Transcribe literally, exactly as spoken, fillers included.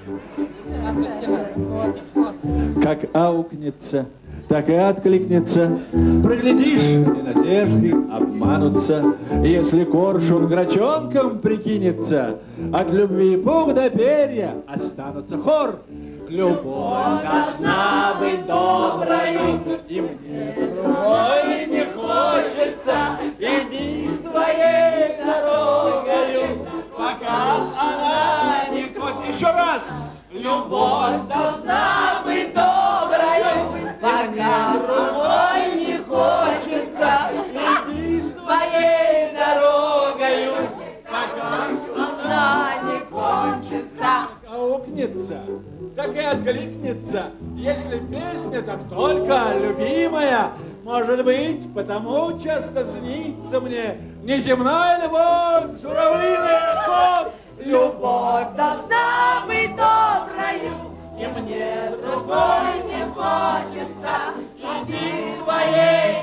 Как аукнется, так и откликнется. Проглядишь, и надежды обманутся. Если коршун грачонком прикинется, от любви пух до перья останутся. Хор! Любовь должна быть доброю, и мне другой не хочется. Иди своей дорогою, пока она не кончится. Еще раз! Любовь должна быть доброю, пока другой не хочется. Иди своей дорогою, пока она не кончится. Аукнется, так и откликнется. Если песня, так только любимая. Может быть, потому часто снится мне неземная любовь, журавлиный ход. Любовь должна быть доброю, и мне другой не хочется. Иди своей